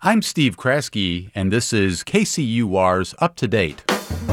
I'm Steve Kraske, and this is KCUR's Up to Date.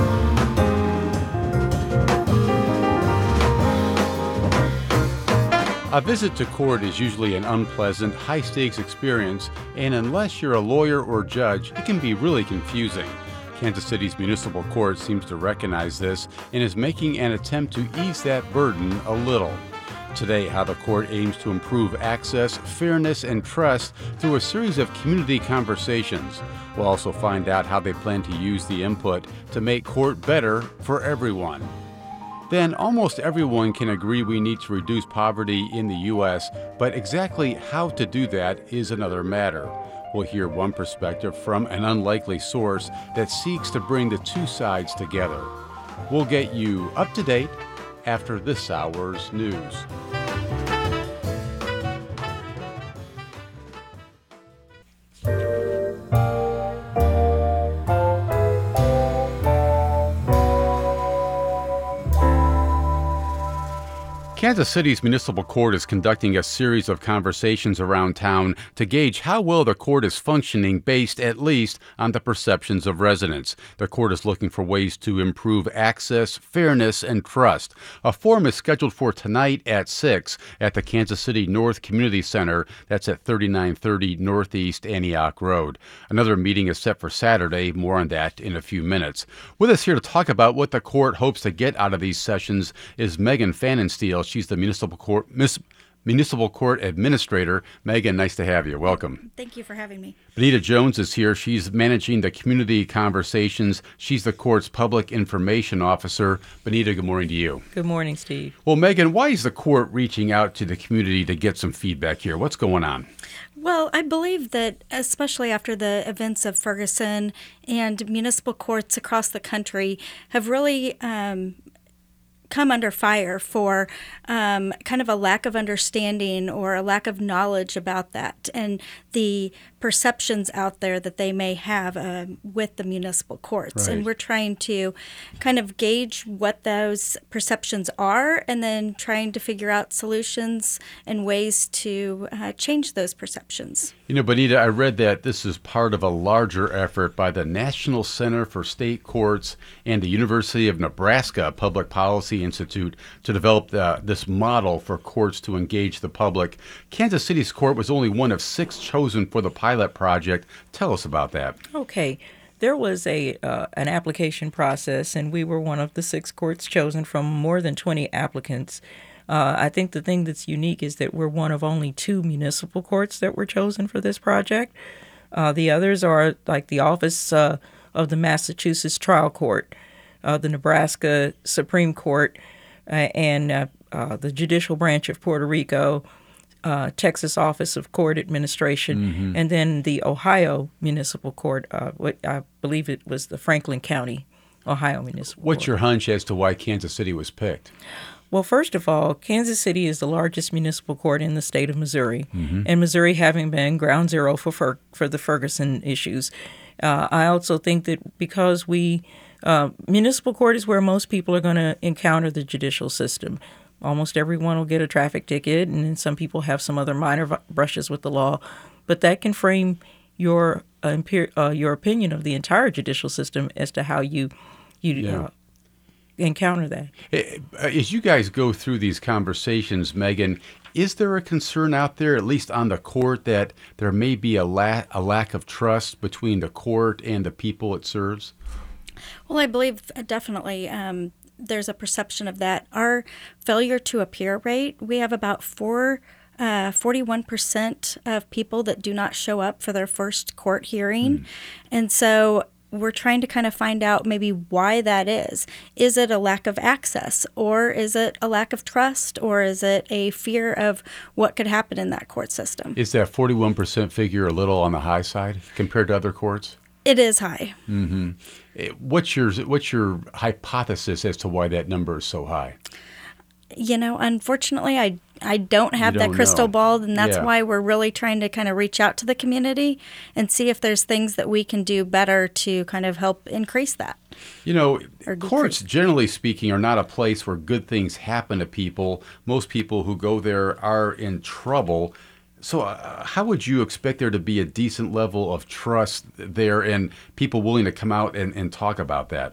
A visit to court is usually an unpleasant, high-stakes experience, and unless you're a lawyer or judge, it can be really confusing. Kansas City's municipal court seems to recognize this and is making an attempt to ease that burden a little. Today, how the court aims to improve access, fairness, and trust through a series of community conversations. We'll also find out how they plan to use the input to make court better for everyone. Then, almost everyone can agree we need to reduce poverty in the U.S., but exactly how to do that is another matter. We'll hear one perspective from an unlikely source that seeks to bring the two sides together. We'll get you up to date after this hour's news. Kansas City's municipal court is conducting a series of conversations around town to gauge how well the court is functioning based at least on the perceptions of residents. The court is looking for ways to improve access, fairness, and trust. A forum is scheduled for tonight at 6 at the Kansas City North Community Center. That's at 3930 Northeast Antioch Road. Another meeting is set for Saturday. More on that in a few minutes. With us here to talk about what the court hopes to get out of these sessions is Megan Pfannenstiel. She's the municipal court administrator. Megan, nice to have you. Welcome. Thank you for having me. Benita Jones is here. She's managing the community conversations. She's the court's public information officer. Benita, good morning to you. Good morning, Steve. Well, Megan, why is the court reaching out to the community to get some feedback here? What's going on? Well, I believe that especially after the events of Ferguson and municipal courts across the country have really come under fire for kind of a lack of understanding or a lack of knowledge about that and the perceptions out there that they may have with the municipal courts. Right. And we're trying to kind of gauge what those perceptions are and then trying to figure out solutions and ways to change those perceptions. You know, Benita, I read that this is part of a larger effort by the National Center for State Courts and the University of Nebraska Public Policy Institute to develop this model for courts to engage the public. Kansas City's court was only one of 6 chosen for the pilot project. Tell us about that. Okay. There was an application process, and we were one of the 6 courts chosen from more than 20 applicants. I think the thing that's unique is that we're one of only 2 municipal courts that were chosen for this project. The others are like the Office of the Massachusetts Trial Court, the Nebraska Supreme Court, and the Judicial Branch of Puerto Rico, Texas Office of Court Administration, and then the Ohio Municipal Court. I believe it was the Franklin County, Ohio Municipal Court. What's your hunch as to why Kansas City was picked? Well, first of all, Kansas City is the largest municipal court in the state of Missouri, and Missouri having been ground zero for the Ferguson issues. I also think that because municipal court is where most people are going to encounter the judicial system. Almost everyone will get a traffic ticket, and then some people have some other minor brushes with the law. But that can frame your opinion of the entire judicial system as to how you encounter that. As you guys go through these conversations, Megan, is there a concern out there, at least on the court, that there may be a lack of trust between the court and the people it serves? Well, I believe definitely there's a perception of that. Our failure to appear rate, we have about 41% of people that do not show up for their first court hearing. And so we're trying to kind of find out maybe why that is. Is it a lack of access, or is it a lack of trust, or is it a fear of what could happen in that court system? Is that 41% figure a little on the high side compared to other courts? It is high. Mm-hmm. What's your hypothesis as to why that number is so high? You know, unfortunately, I don't have that crystal ball, and that's why we're really trying to kind of reach out to the community and see if there's things that we can do better to kind of help increase that. You know, courts, generally speaking, are not a place where good things happen to people. Most people who go there are in trouble. So how would you expect there to be a decent level of trust there and people willing to come out and talk about that?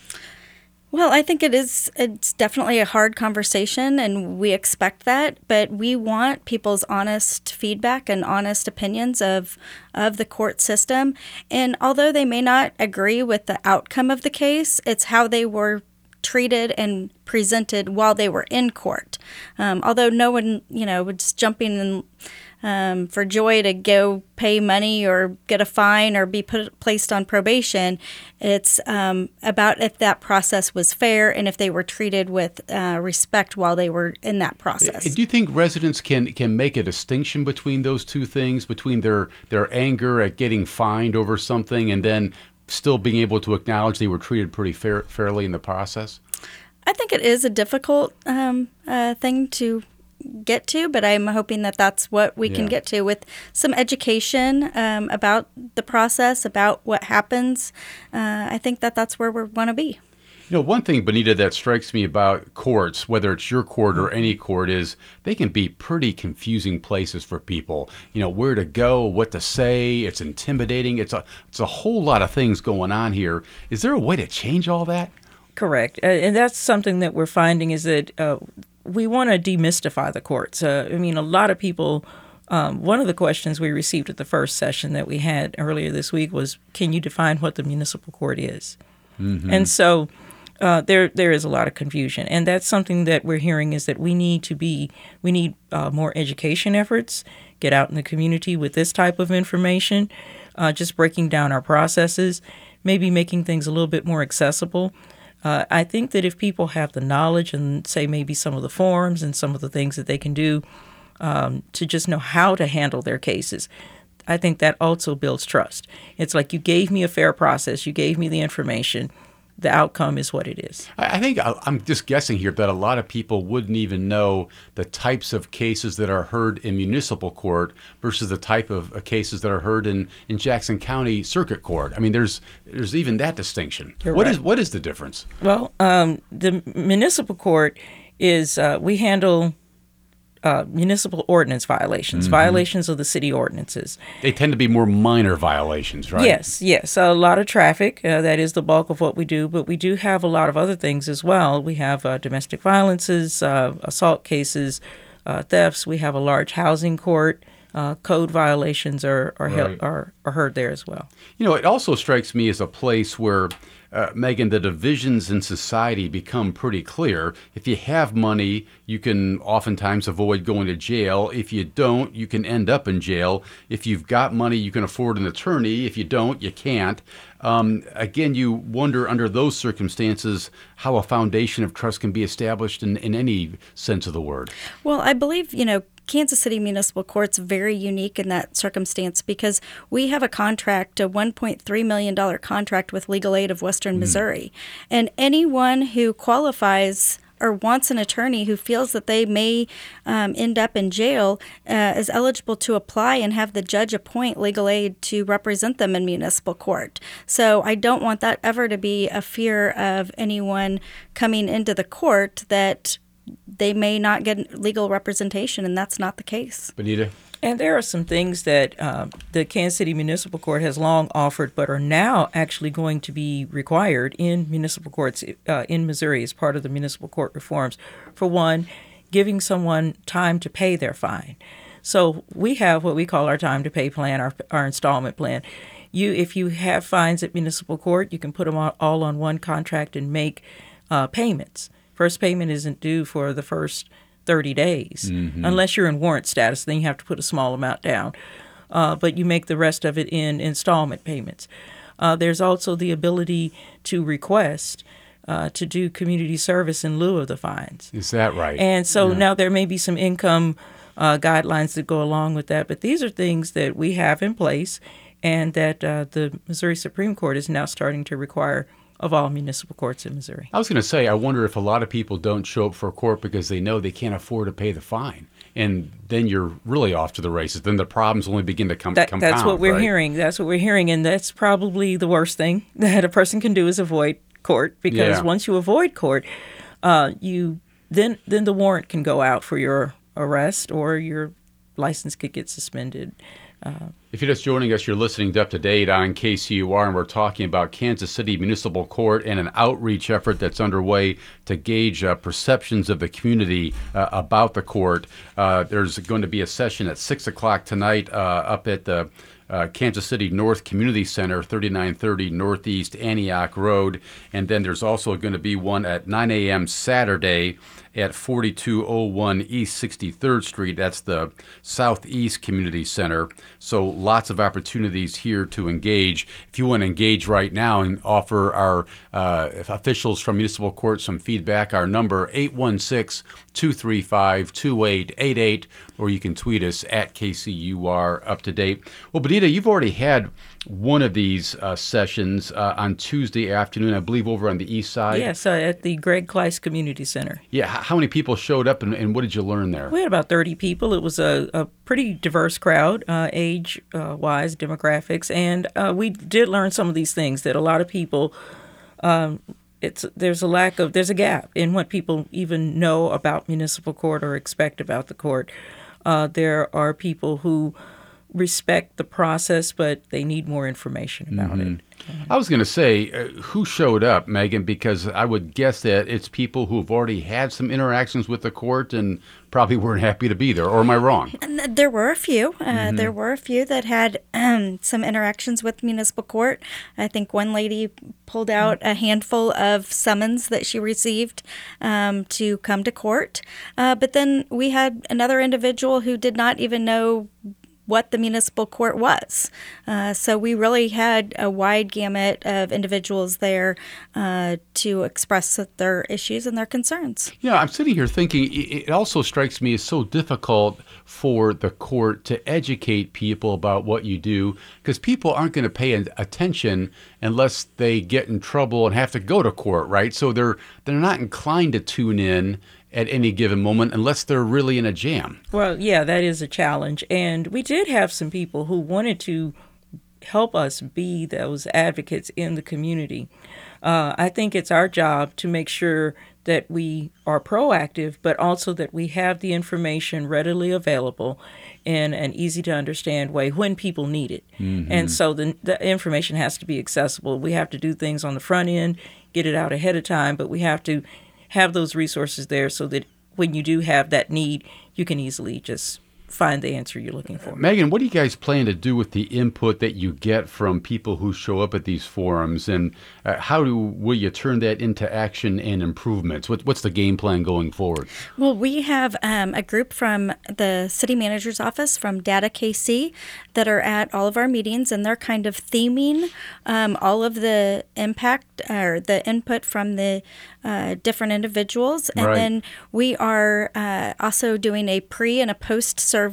Well, I think it's definitely a hard conversation, and we expect that, but we want people's honest feedback and honest opinions of the court system. And although they may not agree with the outcome of the case, it's how they were treated and presented while they were in court. Although no one, was jumping in for joy to go pay money or get a fine or be placed on probation, it's about if that process was fair and if they were treated with respect while they were in that process. Do you think residents can make a distinction between those two things, between their anger at getting fined over something and then still being able to acknowledge they were treated pretty fairly in the process? I think it is a difficult thing to get to, but I'm hoping that that's what we can get to with some education about the process, about what happens. I think that that's where we want to be. One thing, Benita, that strikes me about courts, whether it's your court or any court, is they can be pretty confusing places for people. Where to go, what to say. It's intimidating. It's a whole lot of things going on here. Is there a way to change all that? Correct. And that's something that we're finding is that we want to demystify the courts. A lot of people, one of the questions we received at the first session that we had earlier this week was, can you define what the municipal court is? Mm-hmm. And so there is a lot of confusion. And that's something that we're hearing is that we need more education efforts, get out in the community with this type of information, just breaking down our processes, maybe making things a little bit more accessible. I think that if people have the knowledge and say maybe some of the forms and some of the things that they can do to just know how to handle their cases, I think that also builds trust. It's like you gave me a fair process, you gave me the information. The outcome is what it is. I think I'm just guessing here that a lot of people wouldn't even know the types of cases that are heard in municipal court versus the type of cases that are heard in Jackson County Circuit Court. There's even that distinction. What is the difference? Well, the municipal court is we handle municipal ordinance violations, violations of the city ordinances. They tend to be more minor violations, right? Yes. A lot of traffic, that is the bulk of what we do, but we do have a lot of other things as well. We have domestic violences, assault cases, thefts. We have a large housing court. Code violations are heard there as well. It also strikes me as a place where Megan, the divisions in society become pretty clear. If you have money, you can oftentimes avoid going to jail. If you don't, you can end up in jail. If you've got money, you can afford an attorney. If you don't, you can't. Again, you wonder under those circumstances how a foundation of trust can be established in any sense of the word. Well, I believe, Kansas City Municipal Court's very unique in that circumstance because we have a contract, a $1.3 million contract with Legal Aid of Western Missouri. And anyone who qualifies or wants an attorney who feels that they may end up in jail is eligible to apply and have the judge appoint legal aid to represent them in municipal court. So I don't want that ever to be a fear of anyone coming into the court that they may not get legal representation, and that's not the case. Benita? And there are some things that the Kansas City Municipal Court has long offered but are now actually going to be required in municipal courts in Missouri as part of the municipal court reforms. For one, giving someone time to pay their fine. So we have what we call our time to pay plan, our installment plan. If you have fines at municipal court, you can put them all on one contract and make payments. First payment isn't due for the first 30 days. Unless you're in warrant status, then you have to put a small amount down. But you make the rest of it in installment payments. There's also the ability to request to do community service in lieu of the fines. Is that right? And so now there may be some income guidelines that go along with that, but these are things that we have in place and that the Missouri Supreme Court is now starting to require of all municipal courts in Missouri. I was going to say, I wonder if a lot of people don't show up for court because they know they can't afford to pay the fine. And then you're really off to the races. Then the problems only begin to compound. That's what we're hearing. That's what we're hearing. And that's probably the worst thing that a person can do is avoid court. Because once you avoid court, then the warrant can go out for your arrest or your license could get suspended. If you're just joining us, you're listening to Up to Date on KCUR, and we're talking about Kansas City Municipal Court and an outreach effort that's underway to gauge perceptions of the community about the court. There's going to be a session at 6 o'clock tonight up at the Kansas City North Community Center, 3930 Northeast Antioch Road. And then there's also going to be one at 9 a.m. Saturday at 4201 East 63rd Street. That's the Southeast Community Center. So lots of opportunities here to engage. If you want to engage right now and offer our officials from municipal court some feedback, our number 816-235-2888, or you can tweet us at KCUR Up to Date. Well, Benita, you've already had one of these sessions on Tuesday afternoon, I believe, over on the east side. Yes, at the Greg Kleiss Community Center. Yeah, how many people showed up, and what did you learn there? We had about 30 people. It was a pretty diverse crowd, age-wise, demographics, and we did learn some of these things that a lot of people, there's a gap in what people even know about municipal court or expect about the court. There are people who respect the process, but they need more information about it. I was going to say, who showed up, Megan, because I would guess that it's people who have already had some interactions with the court and probably weren't happy to be there, or am I wrong? There were a few. There were a few that had some interactions with municipal court. I think one lady pulled out a handful of summons that she received to come to court. But then we had another individual who did not even know what the municipal court was. So we really had a wide gamut of individuals there to express their issues and their concerns. Yeah, I'm sitting here thinking it also strikes me as so difficult for the court to educate people about what you do, because people aren't going to pay attention unless they get in trouble and have to go to court, right? So they're not inclined to tune in at any given moment unless they're really in a jam. Well, yeah, that is a challenge. And we did have some people who wanted to help us be those advocates in the community. I think it's our job to make sure that we are proactive, but also that we have the information readily available in an easy-to-understand way when people need it. And so the information has to be accessible. We have to do things on the front end, get it out ahead of time, but we have to have those resources there so that when you do have that need, you can easily just find the answer you're looking for. Megan, what do you guys plan to do with the input that you get from people who show up at these forums, and will you turn that into action and improvements? What's the game plan going forward? Well, we have a group from the city manager's office, from Data KC, that are at all of our meetings, and they're kind of theming all of the impact or the input from the different individuals. And then we are also doing a pre and a post survey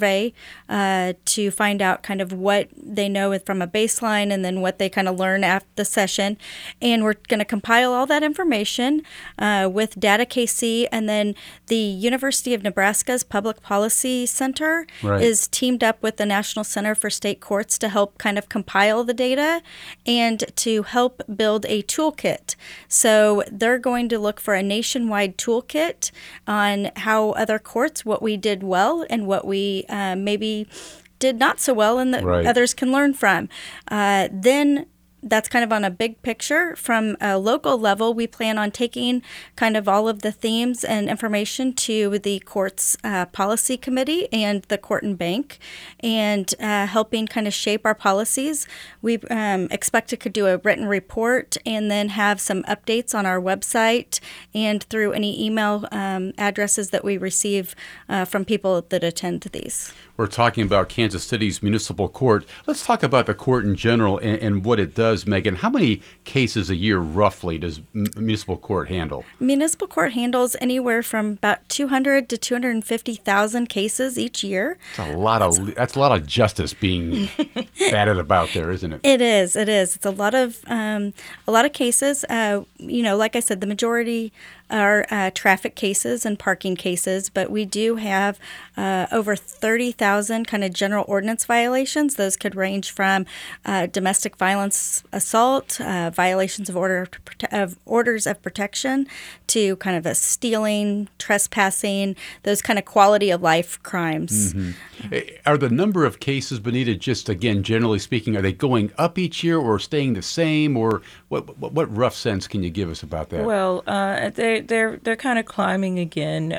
to find out kind of what they know from a baseline and then what they kind of learn after the session. And we're going to compile all that information with Data KC, and then the University of Nebraska's Public Policy Center is teamed up with the National Center for State Courts to help kind of compile the data and to help build a toolkit. So they're going to look for a nationwide toolkit on how other courts, what we did well and what we maybe did not so well, and that others can learn from. Then that's kind of on a big picture. From a local level, we plan on taking kind of all of the themes and information to the court's policy committee and the court and bank, and helping kind of shape our policies. We expect to do a written report and then have some updates on our website and through any email addresses that we receive from people that attend these. We're talking about Kansas City's municipal court. Let's talk about the court in general and what it does, Megan. How many cases a year, roughly, does municipal court handle? Municipal court handles anywhere from about 200 to 250,000 cases each year. That's a lot of justice being batted about there, isn't it? It is. It's a lot of cases. Like I said, the majority are traffic cases and parking cases, but we do have over 30,000 kind of general ordinance violations. Those could range from domestic violence assault, violations of orders of protection, to kind of a stealing, trespassing, those kind of quality of life crimes. Are the number of cases, Benita, just again, generally speaking, are they going up each year or staying the same, or what rough sense can you give us about that? Well, they're kind of climbing again.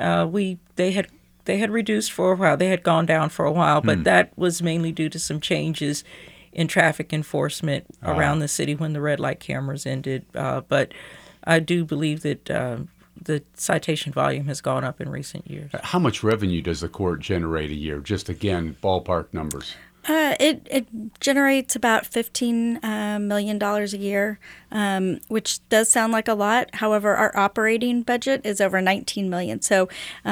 They had reduced for a while. They had gone down for a while, but that was mainly due to some changes in traffic enforcement around the city when the red light cameras ended. But I do believe that the citation volume has gone up in recent years. How much revenue does the court generate a year? Just again, ballpark numbers. It generates about $15 million a year, which does sound like a lot. However, our operating budget is over $19 million. So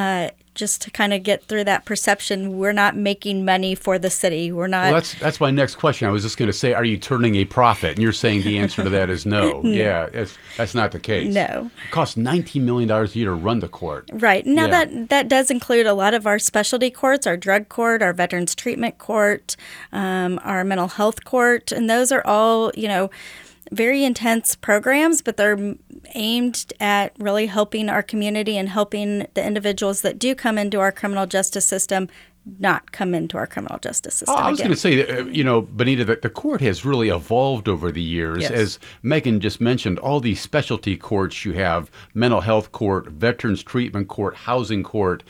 just to kind of get through that perception, we're not making money for the city. We're not. Well, that's my next question. I was just going to say, are you turning a profit? And you're saying the answer to that is no. No. Yeah, that's not the case. No. It costs $19 million a year to run the court. Right. Now, Yeah. that does include a lot of our specialty courts, our drug court, our veterans treatment court, our mental health court, and those are all, very intense programs, but they're aimed at really helping our community and helping the individuals that do come into our criminal justice system not come into our criminal justice system I was again. going to say, Benita, that the court has really evolved over the years. Yes. As Megan just mentioned, all these specialty courts you have, mental health court, veterans treatment court, housing court.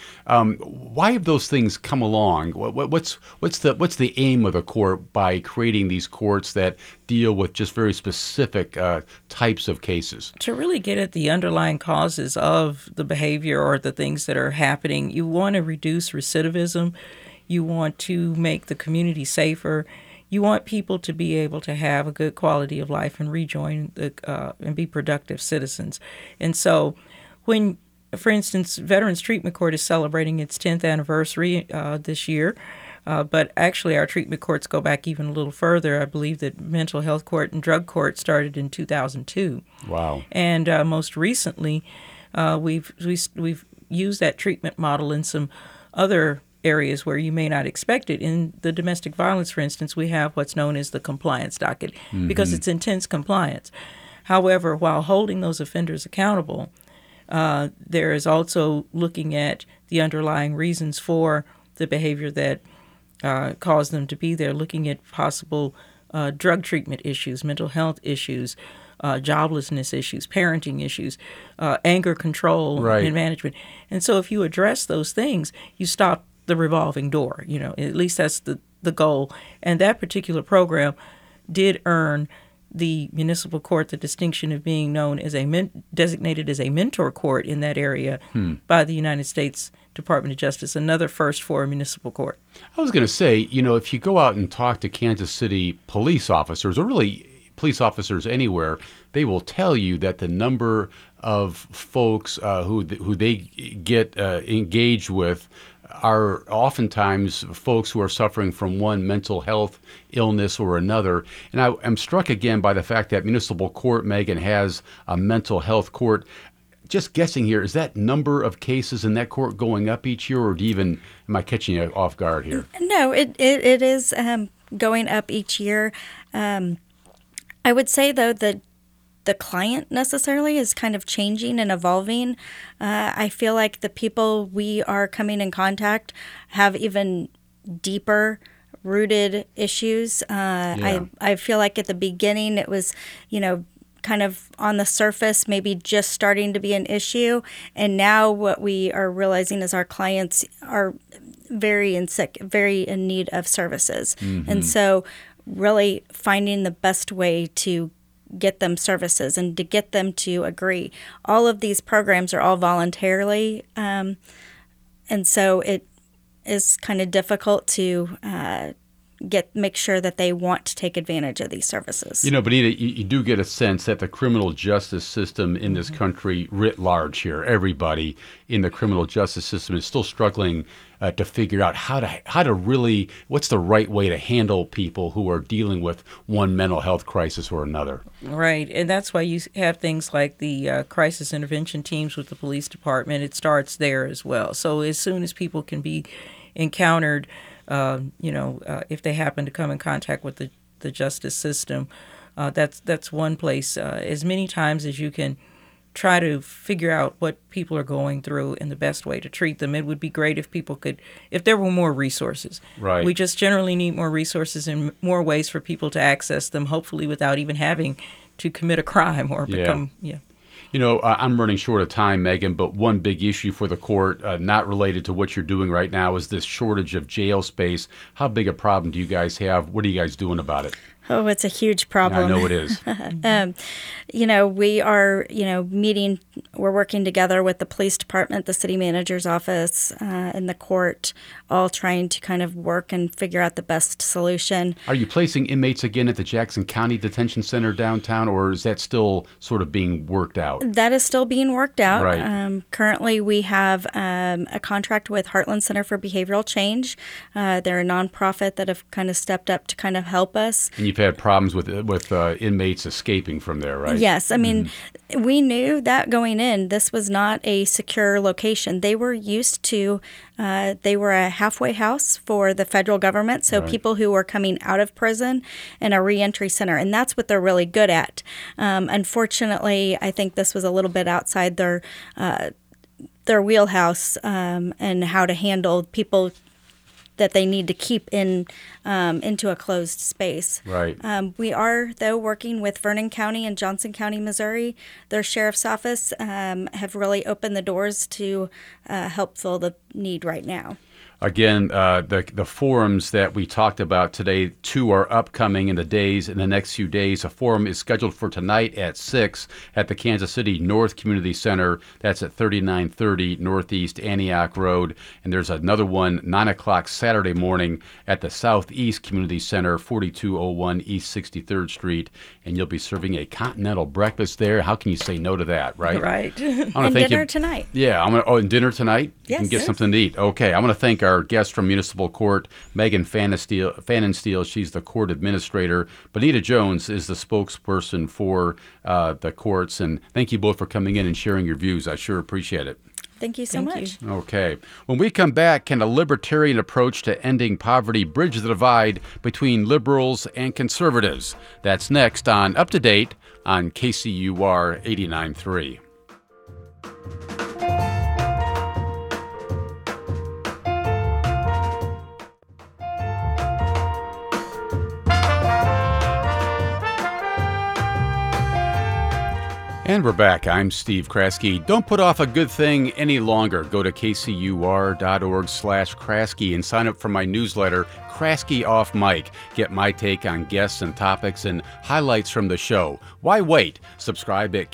Why have those things come along? What's the aim of the court by creating these courts that deal with just very specific types of cases? To really get at the underlying causes of the behavior or the things that are happening, you want to reduce recidivism. You want to make the community safer. You want people to be able to have a good quality of life and rejoin and be productive citizens. And so when, for instance, Veterans Treatment Court is celebrating its 10th anniversary this year, but actually our treatment courts go back even a little further. I believe that mental health court and drug court started in 2002. Wow. And most recently, we've used that treatment model in some other areas where you may not expect it. In the domestic violence, for instance, we have what's known as the compliance docket because it's intense compliance. However, while holding those offenders accountable, there is also looking at the underlying reasons for the behavior that caused them to be there, looking at possible drug treatment issues, mental health issues, joblessness issues, parenting issues, anger control and management. And so if you address those things, you stop the revolving door. At least that's the goal. And that particular program did earn the municipal court the distinction of being known as designated as a mentor court in that area by the United States Department of Justice, another first for a municipal court. I was going to say, if you go out and talk to Kansas City police officers, or really police officers anywhere, they will tell you that the number of folks who they get engaged with are oftentimes folks who are suffering from one mental health illness or another. And I am struck again by the fact that municipal court, Megan, has a mental health court. Just guessing here, is that number of cases in that court going up each year, or am I catching you off guard here? No, it is going up each year. I would say, though, that the client necessarily is kind of changing and evolving. I feel like the people we are coming in contact have even deeper rooted issues. I feel like at the beginning it was, kind of on the surface, maybe just starting to be an issue. And now what we are realizing is our clients are very in need of services. And so really finding the best way to get them services and to get them to agree. All of these programs are all voluntarily, and so it is kind of difficult to make sure that they want to take advantage of these services. Benita, you do get a sense that the criminal justice system in this country writ large here, everybody in the criminal justice system is still struggling to figure out how to really, what's the right way to handle people who are dealing with one mental health crisis or another. Right, and that's why you have things like the crisis intervention teams with the police department. It starts there as well. So as soon as people can be encountered, if they happen to come in contact with the justice system, That's one place. As many times as you can try to figure out what people are going through and the best way to treat them. It would be great if people could, if there were more resources. Right. We just generally need more resources and more ways for people to access them, hopefully without even having to commit a crime or become, You know, I'm running short of time, Megan, but one big issue for the court, not related to what you're doing right now, is this shortage of jail space. How big a problem do you guys have? What are you guys doing about it? Oh, it's a huge problem. I know it is. We are, meeting, we're working together with the police department, the city manager's office, and the court, all trying to kind of work and figure out the best solution. Are you placing inmates again at the Jackson County Detention Center downtown, or is that still sort of being worked out? That is still being worked out. Right. Currently, we have a contract with Heartland Center for Behavioral Change. They're a nonprofit that have kind of stepped up to kind of help us. And you've had problems with inmates escaping from there, right? Yes. I mean, we knew that going in, this was not a secure location. They were used to, they were a halfway house for the federal government, so Right. people who were coming out of prison, and a reentry center, and that's what they're really good at. Unfortunately, I think this was a little bit outside their wheelhouse, and how to handle people that they need to keep into a closed space. Right. We are, though, working with Vernon County and Johnson County, Missouri. Their sheriff's office have really opened the doors to help fill the need right now. Again, the forums that we talked about today, 2 are upcoming in the next few days. A forum is scheduled for tonight at 6 at the Kansas City North Community Center. That's at 3930 Northeast Antioch Road. And there's another one, 9 o'clock Saturday morning at the Southeast Community Center, 4201 East 63rd Street. And you'll be serving a continental breakfast there. How can you say no to that, right? Right. And dinner tonight. Yeah, and dinner tonight? You Yes. can get something to eat. Okay, I'm going to thank our guest from Municipal Court, Megan Pfannenstiel. She's the court administrator. Bonita Jones is the spokesperson for the courts. And thank you both for coming in and sharing your views. I sure appreciate it. Thank you so much. Okay. When we come back, can a libertarian approach to ending poverty bridge the divide between liberals and conservatives? That's next on Up to Date on KCUR 89.3. And we're back. I'm Steve Kraske. Don't put off a good thing any longer. Go to kcur.org/Kraske and sign up for my newsletter, Kraske Off Mic. Get my take on guests and topics and highlights from the show. Why wait? Subscribe at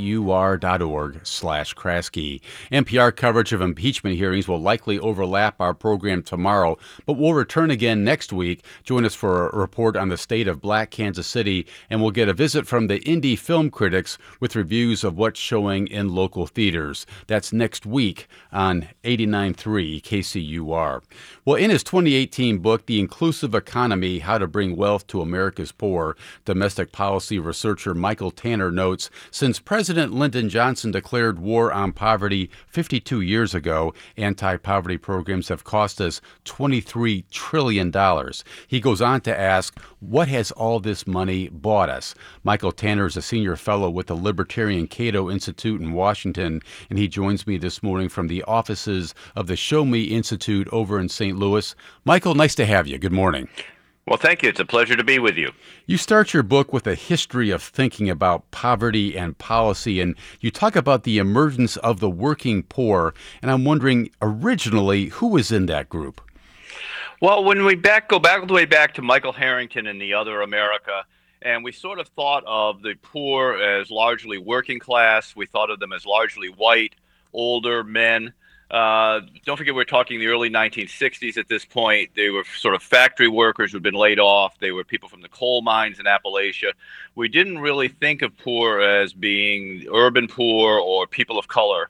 kcur.org/Kraske. NPR coverage of impeachment hearings will likely overlap our program tomorrow, but we'll return again next week. Join us for a report on the state of Black Kansas City, and we'll get a visit from the indie film critics with reviews of what's showing in local theaters. That's next week on 89.3 KCUR. Well, in his 2018 book, The Inclusive Economy, How to Bring Wealth to America's Poor, domestic policy researcher Michael Tanner notes, since President Lyndon Johnson declared war on poverty 52 years ago, anti-poverty programs have cost us $23 trillion. He goes on to ask, what has all this money bought us? Michael Tanner is a senior fellow with the Libertarian Cato Institute in Washington, and he joins me this morning from the offices of the Show Me Institute over in St. Louis. Michael, nice to have you. Good morning. Well, thank you. It's a pleasure to be with you. You start your book with a history of thinking about poverty and policy, and you talk about the emergence of the working poor, and I'm wondering, originally, who was in that group? Well, when we go back all the way back to Michael Harrington and the Other America, and we sort of thought of the poor as largely working class. We thought of them as largely white, older men. Don't forget, we're talking the early 1960s at this point. They were sort of factory workers who'd been laid off. They were people from the coal mines in Appalachia. We didn't really think of poor as being urban poor or people of color,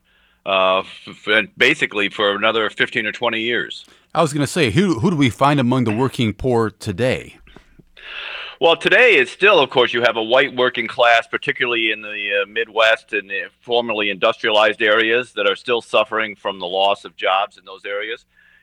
basically for another 15 or 20 years. I was going to say, who do we find among the working poor today? Well, today is still, of course, you have a white working class, particularly in the Midwest and the formerly industrialized areas that are still suffering from the loss of jobs in those areas.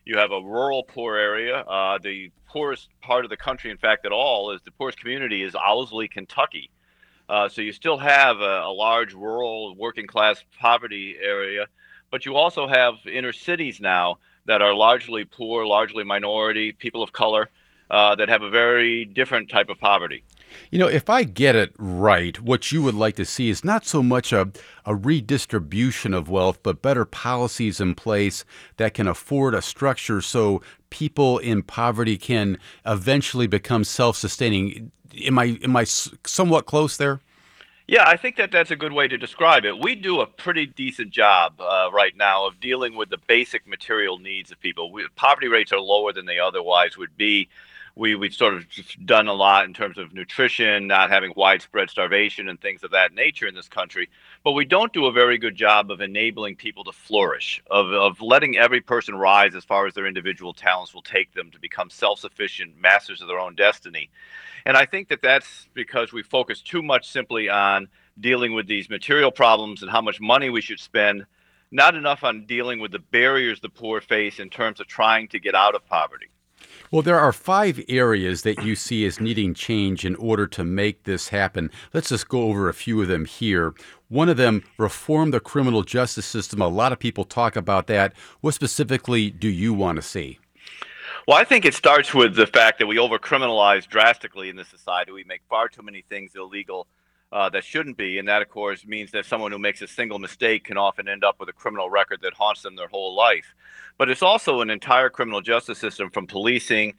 You have a rural poor area. The poorest part of the country, in fact, at all, is the poorest community is Owsley, Kentucky. So you still have a large rural working class poverty area, but you also have inner cities now that are largely poor, largely minority, people of color, that have a very different type of poverty. You know, if I get it right, what you would like to see is not so much a redistribution of wealth, but better policies in place that can afford a structure so people in poverty can eventually become self-sustaining. Am I somewhat close there? Yeah, I think that that's a good way to describe it. We do a pretty decent job right now of dealing with the basic material needs of people. Poverty rates are lower than they otherwise would be. We've sort of just done a lot in terms of nutrition, not having widespread starvation and things of that nature in this country. But we don't do a very good job of enabling people to flourish, of letting every person rise as far as their individual talents will take them to become self-sufficient masters of their own destiny. And I think that that's because we focus too much simply on dealing with these material problems and how much money we should spend, not enough on dealing with the barriers the poor face in terms of trying to get out of poverty. Well, there are 5 areas that you see as needing change in order to make this happen. Let's just go over a few of them here. One of them, reform the criminal justice system. A lot of people talk about that. What specifically do you want to see? Well, I think it starts with the fact that we overcriminalize drastically in this society. We make far too many things illegal that shouldn't be. And that, of course, means that someone who makes a single mistake can often end up with a criminal record that haunts them their whole life. But it's also an entire criminal justice system, from policing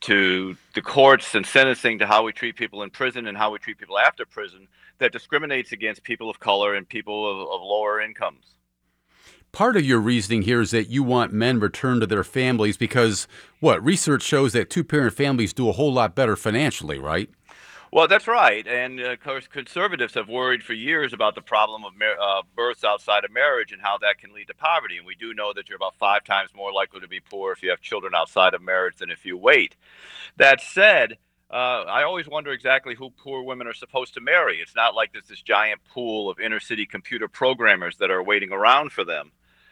to the courts and sentencing to how we treat people in prison and how we treat people after prison, that discriminates against people of color and people of lower incomes. Part of your reasoning here is that you want men returned to their families because, research shows that two-parent families do a whole lot better financially, right? Well, that's right. And of course, conservatives have worried for years about the problem of births outside of marriage and how that can lead to poverty. And we do know that you're about 5 times more likely to be poor if you have children outside of marriage than if you wait. That said, I always wonder exactly who poor women are supposed to marry. It's not like there's this giant pool of inner city computer programmers that are waiting around for them.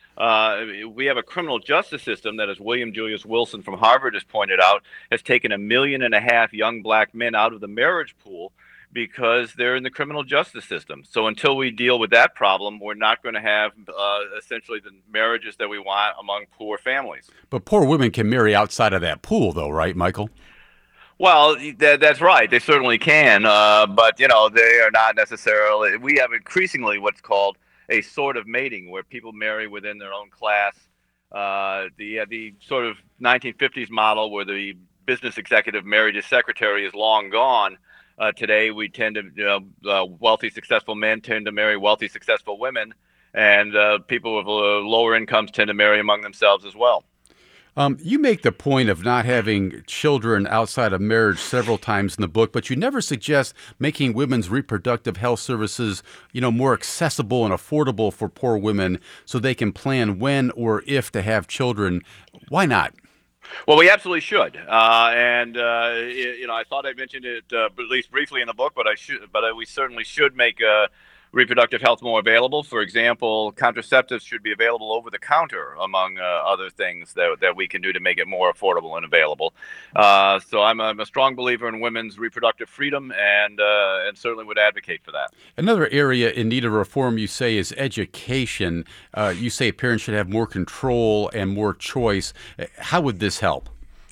We have a criminal justice system that, as William Julius Wilson from Harvard has pointed out, has taken 1.5 million young black men out of the marriage pool because they're in the criminal justice system. So until we deal with that problem, we're not going to have essentially the marriages that we want among poor families. But poor women can marry outside of that pool, though, right, Michael? Well, that's right. They certainly can. But, they are not necessarily. We have increasingly what's called a sort of mating, where people marry within their own class. The sort of 1950s model where the business executive married his secretary is long gone. Today, we tend to, wealthy, successful men tend to marry wealthy, successful women, and people with lower incomes tend to marry among themselves as well. You make the point of not having children outside of marriage several times in the book, but you never suggest making women's reproductive health services, more accessible and affordable for poor women so they can plan when or if to have children. Why not? Well, we absolutely should, and I thought I mentioned it at least briefly in the book, but we certainly should make reproductive health more available. For example, contraceptives should be available over the counter, among other things that we can do to make it more affordable and available. So I'm a strong believer in women's reproductive freedom, and certainly would advocate for that. Another area in need of reform, you say, is education. You say parents should have more control and more choice. How would this help?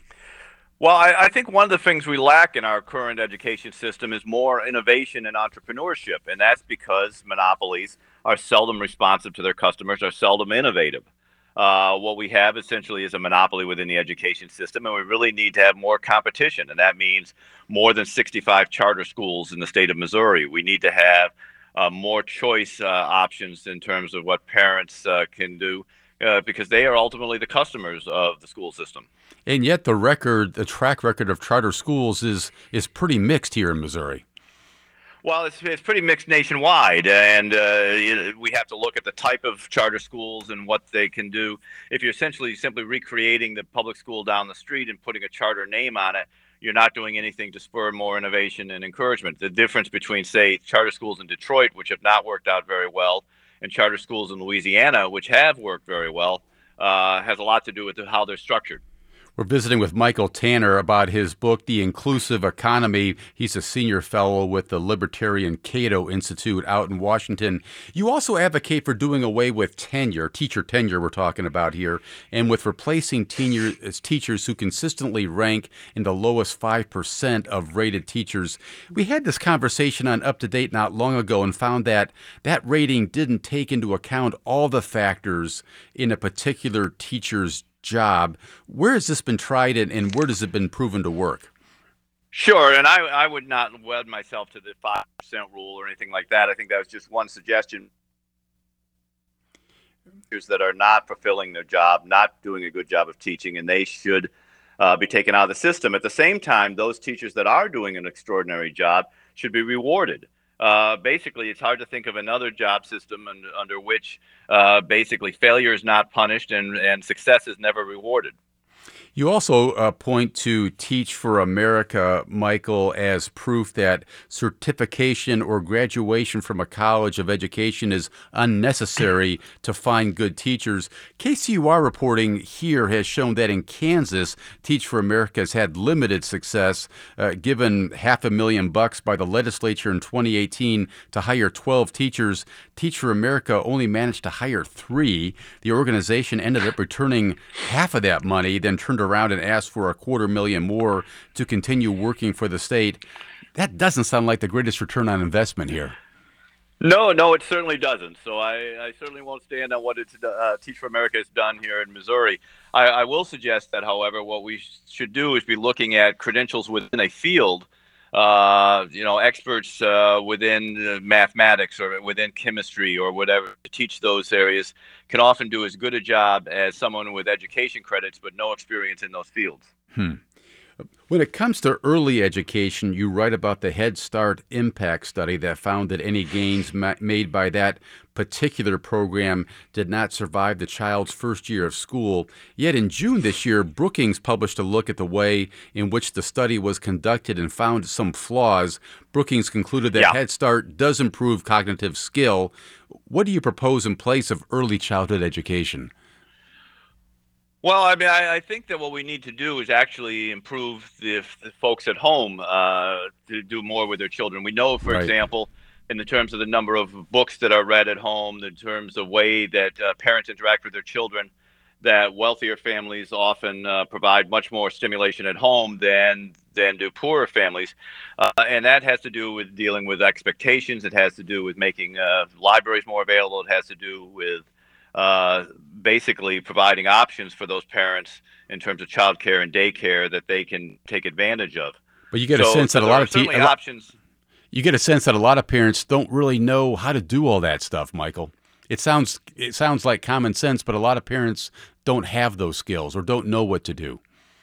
Well, I think one of the things we lack in our current education system is more innovation and entrepreneurship, and that's because monopolies are seldom responsive to their customers, are seldom innovative. What we have essentially is a monopoly within the education system, and we really need to have more competition, and that means more than 65 charter schools in the state of Missouri. We need to have more choice options in terms of what parents can do, because they are ultimately the customers of the school system. And yet the track record of charter schools is pretty mixed here in Missouri. Well, it's pretty mixed nationwide, and we have to look at the type of charter schools and what they can do. If you're essentially simply recreating the public school down the street and putting a charter name on it, you're not doing anything to spur more innovation and encouragement. The difference between, say, charter schools in Detroit, which have not worked out very well, and charter schools in Louisiana, which have worked very well, has a lot to do with how they're structured. We're visiting with Michael Tanner about his book, The Inclusive Economy. He's a senior fellow with the Libertarian Cato Institute out in Washington. You also advocate for doing away with tenure, teacher tenure we're talking about here, and with replacing tenure as teachers who consistently rank in the lowest 5% of rated teachers. We had this conversation on Up to Date not long ago and found that that rating didn't take into account all the factors in a particular teacher's job. Where has this been tried and where has it been proven to work? Sure, and I would not wed myself to the 5% rule or anything like that. I think that was just one suggestion. That are not fulfilling their job, not doing a good job of teaching, and they should be taken out of the system. At the same time, those teachers that are doing an extraordinary job should be rewarded. Basically, it's hard to think of another job system under which basically failure is not punished and success is never rewarded. You also point to Teach for America, Michael, as proof that certification or graduation from a college of education is unnecessary to find good teachers. KCUR reporting here has shown that in Kansas, Teach for America has had limited success, given $500,000 by the legislature in 2018 to hire 12 teachers. Teach for America only managed to hire 3. The organization ended up returning half of that money, then turned around and asked for $250,000 more to continue working for the state. That doesn't sound like the greatest return on investment here. No, it certainly doesn't. So I certainly won't stand on what Teach for America has done here in Missouri. I will suggest that, however, what we should do is be looking at credentials within a field. Experts within mathematics or within chemistry or whatever to teach those areas can often do as good a job as someone with education credits but no experience in those fields. When it comes to early education, you write about the Head Start Impact Study that found that any gains made by that particular program did not survive the child's first year of school. Yet in June this year, Brookings published a look at the way in which the study was conducted and found some flaws. Brookings concluded that Head Start does improve cognitive skill. What do you propose in place of early childhood education? Well, I mean, I think that what we need to do is actually improve the folks at home to do more with their children. We know, for example, in the terms of the number of books that are read at home, in terms of way that parents interact with their children, that wealthier families often provide much more stimulation at home than do poorer families. And that has to do with dealing with expectations. It has to do with making libraries more available. It has to do with basically providing options for those parents in terms of childcare and daycare that they can take advantage of. But you get a sense that a lot of options. You get a sense that a lot of parents don't really know how to do all that stuff, Michael. It sounds like common sense, but a lot of parents don't have those skills or don't know what to do.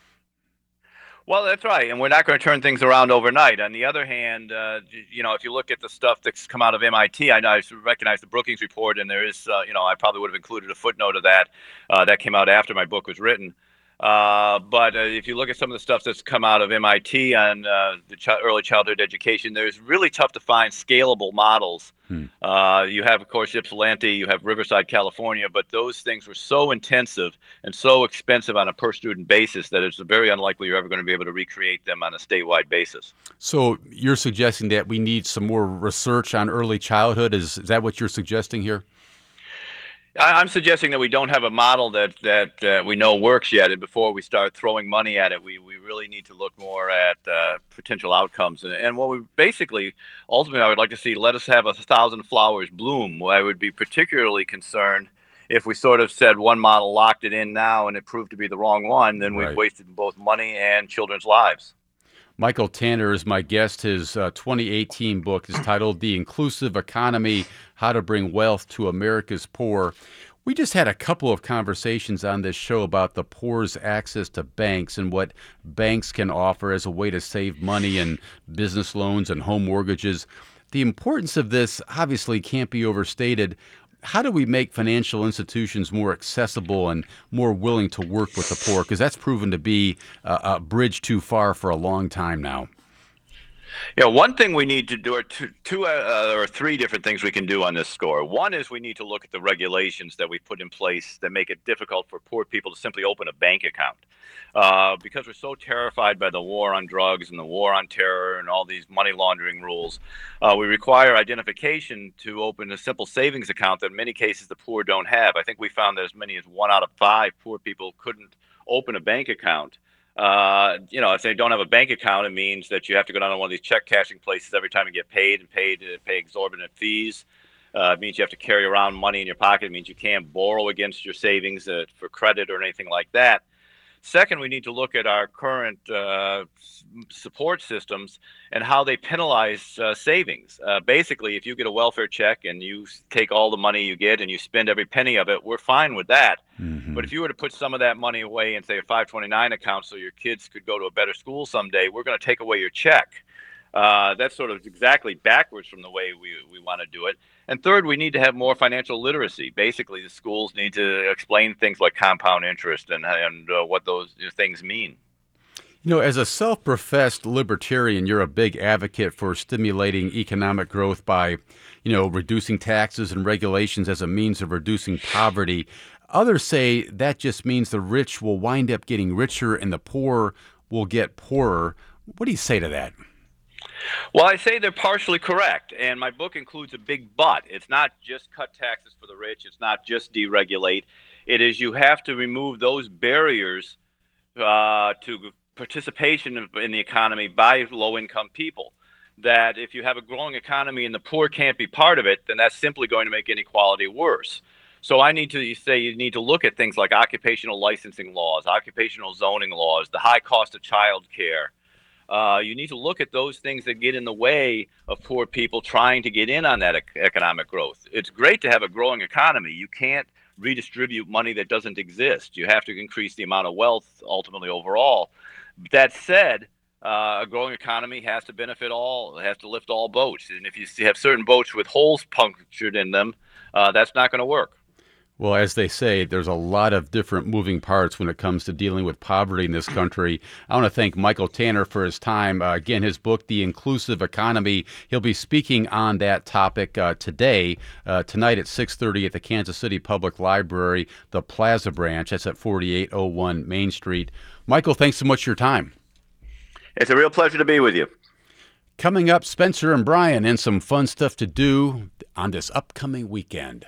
Well, that's right, and we're not going to turn things around overnight. On the other hand, if you look at the stuff that's come out of MIT, I recognize the Brookings report, and there is, I probably would have included a footnote of that. That came out after my book was written. But if you look at some of the stuff that's come out of MIT on the early childhood education, there's really tough to find scalable models. You have, of course, Ypsilanti, you have Riverside, California, but those things were so intensive and so expensive on a per-student basis that it's very unlikely you're ever going to be able to recreate them on a statewide basis. So you're suggesting that we need some more research on early childhood? Is that what you're suggesting here? I'm suggesting that we don't have a model that we know works yet, and before we start throwing money at it, we really need to look more at potential outcomes. And what we basically, ultimately, I would like to see, let us have 1,000 flowers bloom. I would be particularly concerned if we sort of said one model locked it in now and it proved to be the wrong one, then we've wasted both money and children's lives. Michael Tanner is my guest. His 2018 book is titled The Inclusive Economy, How to Bring Wealth to America's Poor. We just had a couple of conversations on this show about the poor's access to banks and what banks can offer as a way to save money in business loans and home mortgages. The importance of this obviously can't be overstated. How do we make financial institutions more accessible and more willing to work with the poor? Because that's proven to be a bridge too far for a long time now. One thing we need to do are two or three different things we can do on this score. One is we need to look at the regulations that we put in place that make it difficult for poor people to simply open a bank account. Because we're so terrified by the war on drugs and the war on terror and all these money laundering rules, we require identification to open a simple savings account that in many cases the poor don't have. I think we found that as many as 1 out of 5 poor people couldn't open a bank account. If they don't have a bank account, it means that you have to go down to one of these check cashing places every time you get paid and pay exorbitant fees. It means you have to carry around money in your pocket. It means you can't borrow against your savings for credit or anything like that. Second, we need to look at our current support systems and how they penalize savings. Basically, if you get a welfare check and you take all the money you get and you spend every penny of it, we're fine with that. Mm-hmm. But if you were to put some of that money away in, say, a 529 account so your kids could go to a better school someday, we're going to take away your check. That's sort of exactly backwards from the way we want to do it. And third, we need to have more financial literacy. Basically, the schools need to explain things like compound interest and what those things mean. As a self-professed libertarian, you're a big advocate for stimulating economic growth by, reducing taxes and regulations as a means of reducing poverty. Others say that just means the rich will wind up getting richer and the poor will get poorer. What do you say to that? Well, I say they're partially correct, and my book includes a big but. It's not just cut taxes for the rich. It's not just deregulate. It is you have to remove those barriers to participation in the economy by low-income people. That if you have a growing economy and the poor can't be part of it, then that's simply going to make inequality worse. So I need to say you need to look at things like occupational licensing laws, occupational zoning laws, the high cost of child care. You need to look at those things that get in the way of poor people trying to get in on that economic growth. It's great to have a growing economy. You can't redistribute money that doesn't exist. You have to increase the amount of wealth ultimately overall. That said, a growing economy has to benefit all, it has to lift all boats. And if you have certain boats with holes punctured in them, that's not going to work. Well, as they say, there's a lot of different moving parts when it comes to dealing with poverty in this country. I want to thank Michael Tanner for his time. Again, his book, The Inclusive Economy, he'll be speaking on that topic tonight at 6:30 at the Kansas City Public Library, the Plaza Branch. That's at 4801 Main Street. Michael, thanks so much for your time. It's a real pleasure to be with you. Coming up, Spencer and Brian and some fun stuff to do on this upcoming weekend.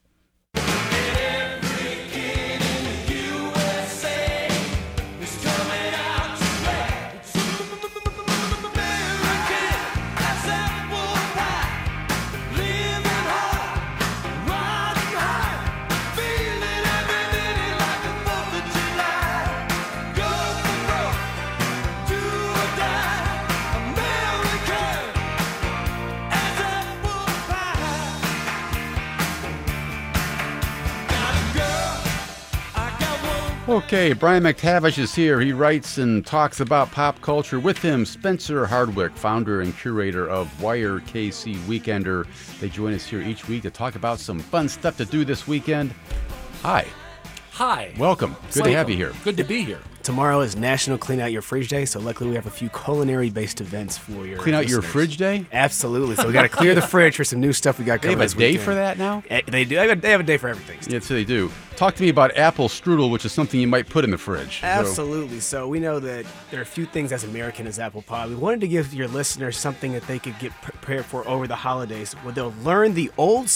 Okay, Brian McTavish is here. He writes and talks about pop culture. With him, Spencer Hardwick, founder and curator of Wire KC Weekender. They join us here each week to talk about some fun stuff to do this weekend. Hi. Hi. Welcome. Good to have you here. Good to be here. Tomorrow is National Clean Out Your Fridge Day, so luckily we have a few culinary-based events for your Clean out listeners. your fridge day? Absolutely. So we got to clear the fridge for some new stuff we got They coming have this a day weekend. for that now? They do. They have a day for everything. Yes, they do. Talk to me about apple strudel, which is something you might put in the fridge. Absolutely. So we know that there are a few things as American as apple pie. We wanted to give your listeners something that they could get prepared for over the holidays, where they'll learn the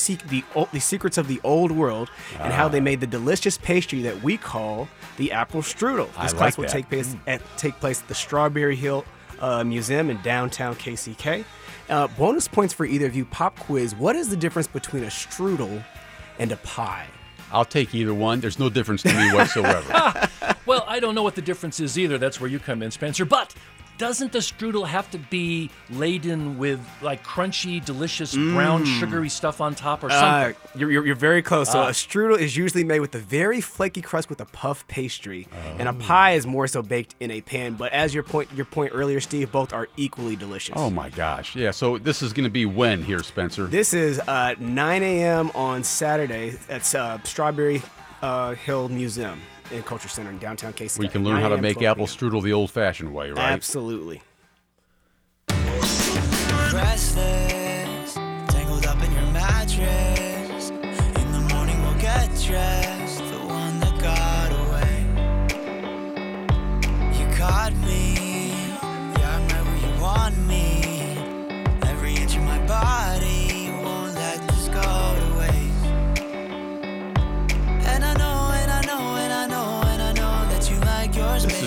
secrets of the old world and how they made the delicious pastry that we call the apple strudel. This class will take place at the Strawberry Hill Museum in downtown KCK. Bonus points for either of you. Pop quiz: what is the difference between a strudel and a pie? I'll take either one. There's no difference to me whatsoever. Well, I don't know what the difference is either. That's where you come in, Spencer. But doesn't the strudel have to be laden with like crunchy, delicious, brown, sugary stuff on top or something? You're very close. So a strudel is usually made with a very flaky crust with a puff pastry, and a pie is more so baked in a pan. But as your point earlier, Steve, both are equally delicious. Oh my gosh! Yeah. So this is going to be when here, Spencer? This is 9 a.m. on Saturday at Strawberry Hill Museum and Culture Center in downtown KC. Where you can learn how to make apple strudel the old-fashioned way, right? Absolutely.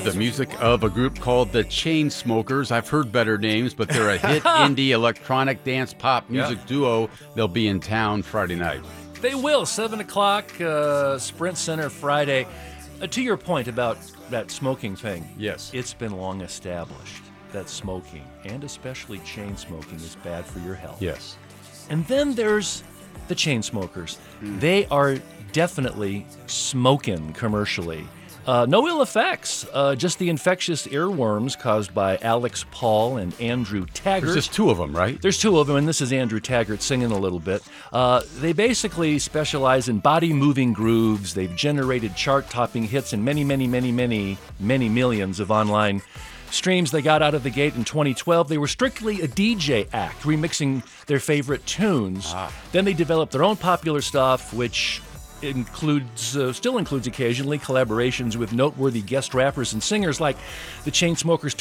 the music of a group called the Chainsmokers. I've heard better names, but they're a hit indie electronic dance pop music duo. They'll be in town Friday night. They will, 7 o'clock, Sprint Center Friday. To your point about that smoking thing, Yes. it's been long established that smoking, and especially chain smoking, is bad for your health. Yes. And then there's the Chainsmokers. They are definitely smoking commercially. No ill effects, just the infectious earworms caused by Alex Paul and Andrew Taggart. There's just two of them, right? There's two of them, and this is Andrew Taggart singing a little bit. They basically specialize in body-moving grooves. They've generated chart-topping hits in many millions of online streams. They got out of the gate in 2012. They were strictly a DJ act, remixing their favorite tunes. Then they developed their own popular stuff, which still includes occasionally collaborations with noteworthy guest rappers and singers like the Chainsmokers'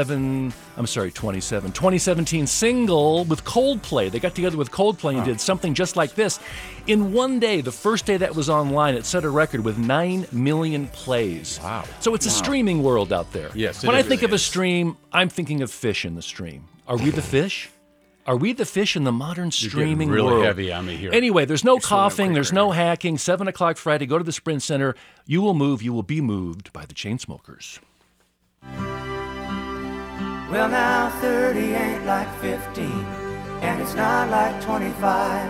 2017 single with Coldplay. They got together with Coldplay and did something just like this. In one day, the first day that was online, it set a record with 9 million plays. Wow. So it's a streaming world out there. Yes, when it I is. think of a stream, I'm thinking of fish in the stream. Are we the fish? Are we the fish in the modern streaming really world? heavy on me here. Anyway, there's no swimming coughing, quick there's right no hacking. 7 o'clock Friday, go to the Sprint Center. You will be moved by the Chainsmokers. Well, now 30 ain't like 15, and it's not like 25.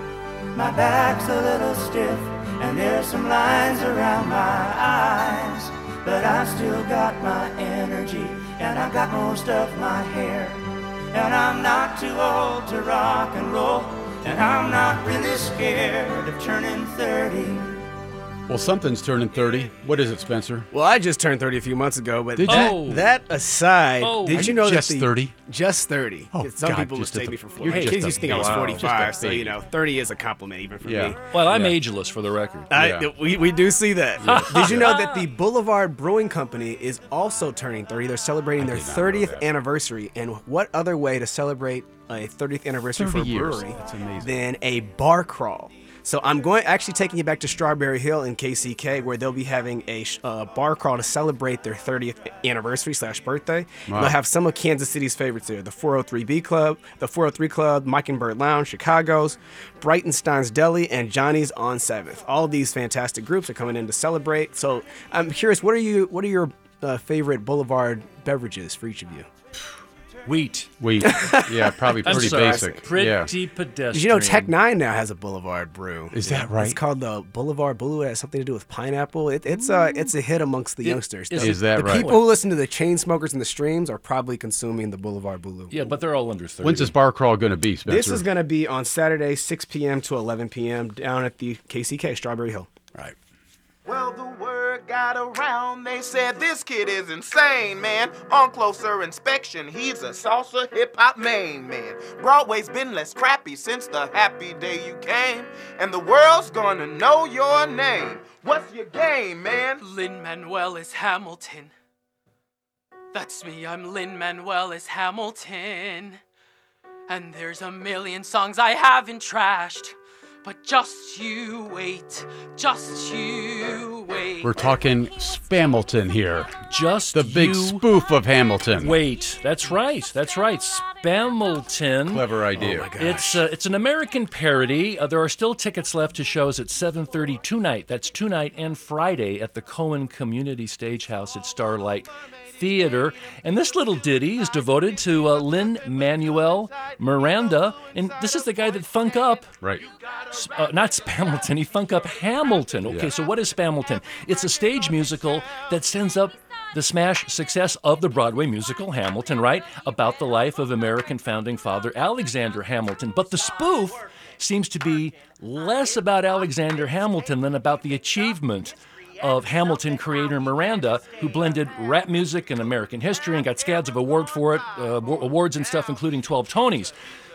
My back's a little stiff, and there's some lines around my eyes. But I still got my energy, and I got most of my hair. And I'm not too old to rock and roll, and I'm not really scared of turning 30. Well, something's turning 30. What is it, Spencer? Well, I just turned 30 a few months ago, but Did that, you? that aside, Oh. did you know Just that 30? Just 30. Oh, Some God, people just mistake a- me for 40. you're In just case a you think I was baby. 45, Just a so, baby. 30 is a compliment even for Yeah. me. Well, I'm Yeah. ageless for the record. Yeah. We do see that. Did you know that the Boulevard Brewing Company is also turning 30? They're celebrating their did not know 30th that. anniversary. And what other way to celebrate a 30th anniversary for a 30 years. brewery That's amazing. than a bar crawl? So I'm actually taking you back to Strawberry Hill in KCK, where they'll be having a bar crawl to celebrate their 30th anniversary / birthday. Wow. They'll have some of Kansas City's favorites there: the 403B Club, the 403 Club, Mockingbird Lounge, Chicago's, Brightenstein's Deli, and Johnny's on 7th. All of these fantastic groups are coming in to celebrate. So I'm curious, what are your favorite Boulevard beverages for each of you? Wheat. Yeah, probably I'm pretty sorry. basic. Pretty Yeah. pedestrian. Did you know Tech 9 now has a Boulevard brew? Is that right? It's called the Boulevard Blue. It has something to do with pineapple. It's a hit amongst the youngsters. Is that the right? people who listen to the Chainsmokers in the streams are probably consuming the Boulevard Blue. Yeah, but they're all under 30. When's this bar crawl going to be, Spencer? This is going to be on Saturday, 6 p.m. to 11 p.m. down at the KCK, Strawberry Hill. Right. Well, the word got around, they said this kid is insane, man. On closer inspection, he's a salsa hip-hop main man. Broadway's been less crappy since the happy day you came, and the world's gonna know your name. What's your game, man? Lin-Manuel is Hamilton. That's me, I'm Lin-Manuel is Hamilton. And there's a million songs I haven't trashed. But just you wait, just you wait. We're talking Spamilton here. Just The big you spoof of Hamilton. Wait. That's right. Spamilton. Clever idea. It's an American parody. There are still tickets left to shows at 7:30 tonight. That's tonight and Friday at the Cohen Community Stagehouse at Starlight Theater. And this little ditty is devoted to Lin-Manuel Miranda. And this is the guy that funk up. Right. Not Spamilton, he funk up Hamilton. Okay, so what is Spamilton? It's a stage musical that sends up the smash success of the Broadway musical Hamilton, right? About the life of American founding father Alexander Hamilton. But the spoof seems to be less about Alexander Hamilton than about the achievement of Hamilton creator Miranda, who blended rap music and American history and got scads of award for it, awards and stuff, including 12 Tonys.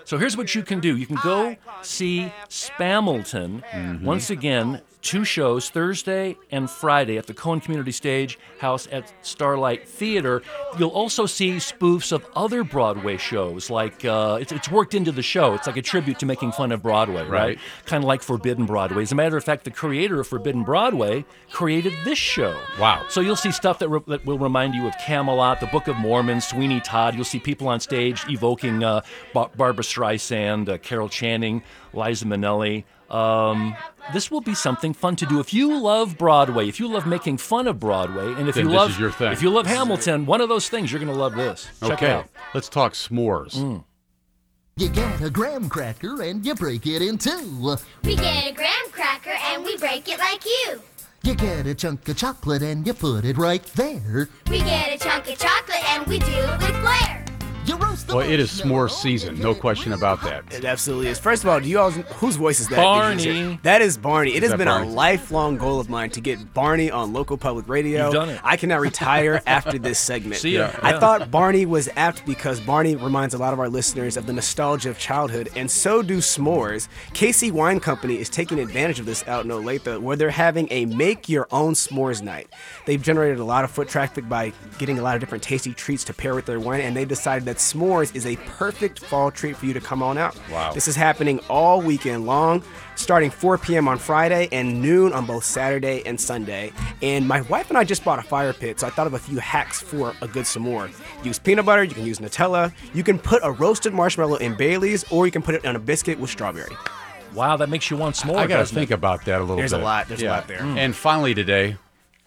So here's what you can do. You can go see Spamilton. Once again, 2 shows, Thursday and Friday, at the Cohen Community Stage House at Starlight Theater. You'll also see spoofs of other Broadway shows, like it's worked into the show. It's like a tribute to making fun of Broadway, right? Kind of like Forbidden Broadway. As a matter of fact, the creator of Forbidden Broadway created this show. Wow. So you'll see stuff that will remind you of Camelot, the Book of Mormon, Sweeney Todd. You'll see people on stage evoking Barbra Streisand, Carol Channing, Liza Minnelli. This will be something fun to do. If you love Broadway, if you love making fun of Broadway, and if Then this is your thing. if you love Hamilton, one of those things, you're going to love this. Check it out. Let's talk s'mores. You get a graham cracker and you break it in two. We get a graham cracker and we break it like you. You get a chunk of chocolate and you put it right there. We get a chunk of chocolate and we do it with flair. You roast the Well, it is s'more season, no question about that. It absolutely is. First of all, do you all whose voice is that? Barney. That is Barney. It has that been Barney? a lifelong goal of mine to get Barney on local public radio. You've done it. I cannot retire after this segment. See ya. I Yeah. thought Barney was apt because Barney reminds a lot of our listeners of the nostalgia of childhood, and so do s'mores. KC Wine Company is taking advantage of this out in Olathe, where they're having a make-your-own s'mores night. They've generated a lot of foot traffic by getting a lot of different tasty treats to pair with their wine, and they decided that s'mores is a perfect fall treat for you to come on out. Wow. This is happening all weekend long, starting 4 p.m. on Friday and noon on both Saturday and Sunday. And my wife and I just bought a fire pit, so I thought of a few hacks for a good s'more. Use peanut butter, you can use Nutella, you can put a roasted marshmallow in Bailey's, or you can put it on a biscuit with strawberry. Wow, that makes you want s'more. I got to doesn't think it? about that a little There's bit. a lot. There's a lot there. And finally today,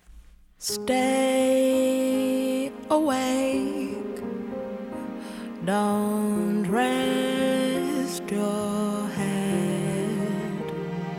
Stay awake. Don't rest your head.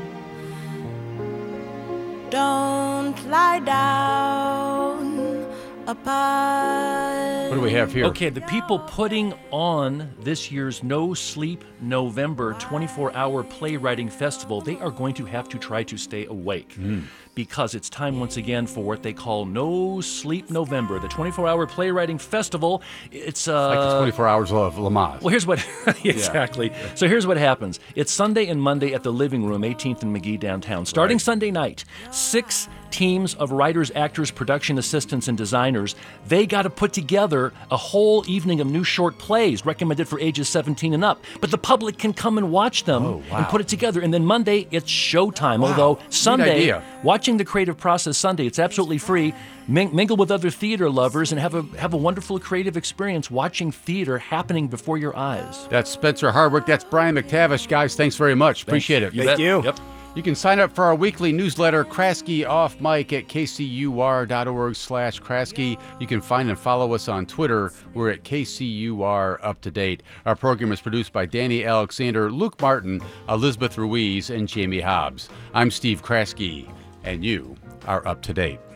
Don't lie down apart. what do we have here? Okay, the people putting on this year's No Sleep November 24-hour playwriting festival, they are going to have to try to stay awake. Because it's time once again for what they call No Sleep November, the 24-hour playwriting festival. It's Like the 24 hours of Lamaze. Well, here's what exactly. So here's what happens. It's Sunday and Monday at the Living Room, 18th and McGee downtown. Starting Sunday night, 6 teams of writers, actors, production assistants, and designers. They got to put together a whole evening of new short plays recommended for ages 17 and up. But the public can come and watch them and put it together. And then Monday, it's showtime. Although Sunday, idea. watching the creative process Sunday, it's absolutely free. Mingle with other theater lovers and have a wonderful creative experience watching theater happening before your eyes. That's Spencer Hardwick. That's Brian McTavish. Guys, thanks very much. Appreciate it. Thank you. Yep. You can sign up for our weekly newsletter, Kraske Off Mic, at kcur.org/Kraske. You can find and follow us on Twitter. We're at KCUR Up to Date. Our program is produced by Danny Alexander, Luke Martin, Elizabeth Ruiz, and Jamie Hobbs. I'm Steve Kraske, and you are up to date.